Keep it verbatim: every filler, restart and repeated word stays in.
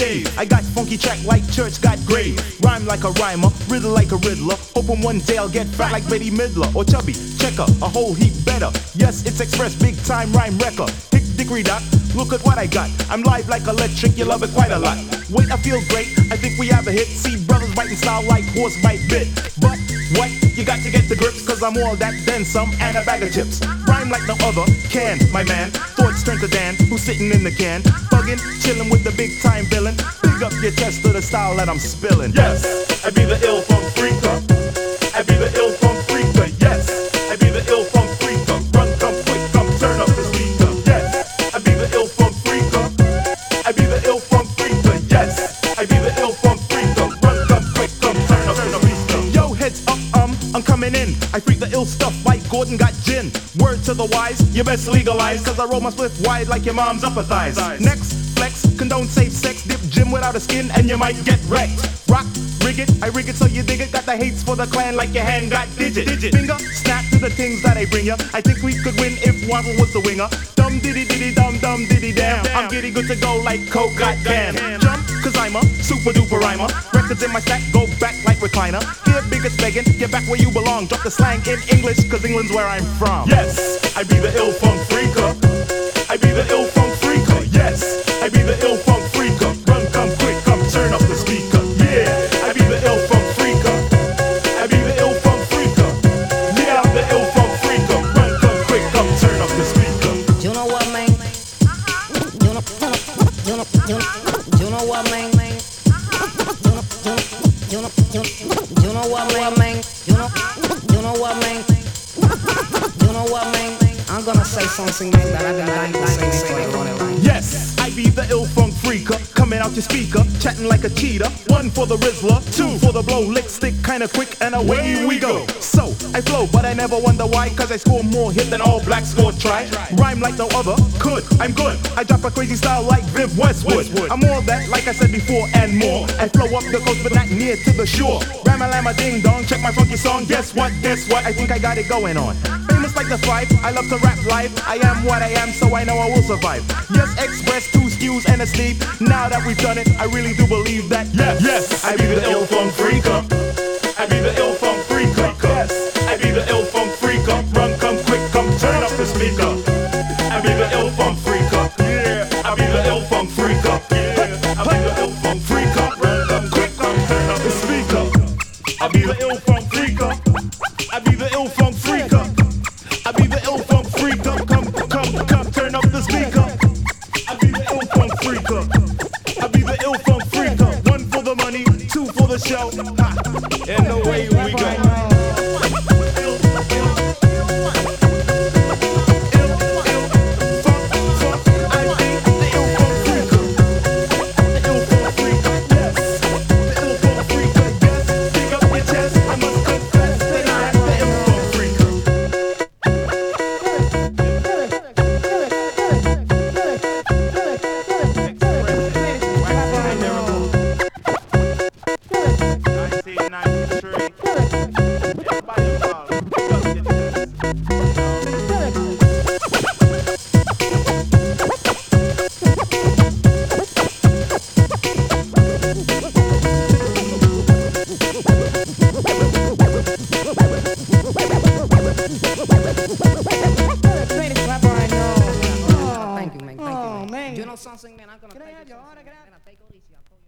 shade. I got funky track like church got grave. Rhyme like a rhymer, riddle like a riddler. Hoping one day I'll get fat like Betty Midler or chubby. Checker, a whole heap better. Yes, it's Express, big time rhyme wrecker. Hick dickory dock, look at what I got. I'm live like electric, you love it quite a lot. Wait, I feel great, I think we have a hit. See brothers biting style like horse bite bit. But what? You got to get the grips, cause I'm all that, then some, and a bag of chips. Rhyme like no other, can, my man. Thoughts turn to Dan, who's sitting in the can. Bugging, chilling with the big time villain. Big up your chest to the style that I'm spilling. Yes, I be the ill funk freaker. I be the ill funk freaker. Yes, I be the ill funk freaker. Run, come quick, come turn up the speaker. Yes, I be the ill funk freaker. I be the ill funk freaker. Yes, I be the ill funk freaker. Run, come quick, come turn up the speaker. Yo, heads up, um, I'm coming in. I freak the ill stuff like Gordon got gin. Word to the wise, you best legalize, cause I roll my spliff wide like your mom's upper thighs. Next, flex, condone safe sex, dip gym without a skin, and you might get wrecked. Rock, rig it, I rig it so you dig it. Got the hates for the clan like your hand got digit. digit. Finger, snap to the things that I bring ya. I think we could win if Waddle was the winger. Dum diddy diddy dum dum diddy damn. I'm giddy good to go like Coke, goddamn. Jump, cause I'm a super duper rhymer. Records in my stack go back like recliner. Here biggest begging, get back where you belong. Drop the slang in English, cause England's where I'm from. Yes, I be the ill funk freaker. I be the ill funk freaker. Yes, I be the ill funk freaker. Run, come quick, come turn up the speaker. Yeah, I be the ill funk freaker. I be the ill funk freaker. Yeah, I'm the ill funk freaker. Run, come quick, come turn up the speaker. You know what, man? You know, you know, you know, you know what, man? You know, you know, you know, you know what, man? You know, you know what, man? You know what, man? I'm gonna say something, man, that I've been dying to say for a long time. Yes, I be the ill funk freaker, coming out your speaker, chatting like a cheetah. One for the Rizzler, two for the blow, lick stick kinda quick, and away we go. So, I flow, but I never wonder why, cause I score more hit than all blacks score try. Rhyme like no other, could, I'm good. I drop a crazy style like Viv Westwood. I'm all that, like I said before, and more. I flow up the coast, but not near to the shore. Rama lama ding dong, check my funky song. Guess what, guess what, I think I got it going on. Famous like the five, I love to rap live. I am what I am, so I know I will survive. Yes, Express, two skews and a sleep. Now that we've done it, I really do believe that. Yes, yes, I be the ill funk freaker. I be the ill funk freaker. Yes, I be the ill funk freaker. Run, come quick, come turn up the speaker. I be the ill funk freaker. Yeah, I be the ill funk freaker. Yeah, I be the ill funk freaker. Run, come quick, come turn up the speaker. I be the ill funk freaker. I be the ill funk freaker. I be the ill funk freaker. Come, come, come, turn up the speaker. I be the ill funk freaker. I be the ill funk freaker. One for the money, two for the show. Ha. And away we go. Something, man, I'm gonna take it.